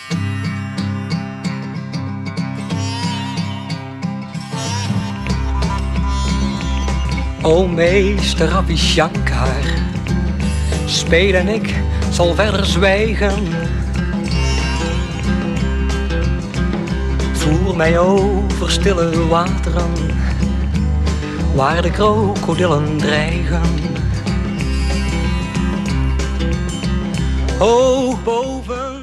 O meester Ravi Shankar, speel en ik zal verder zwijgen. Voer mij over stille wateren, waar de krokodillen dreigen. Hoog boven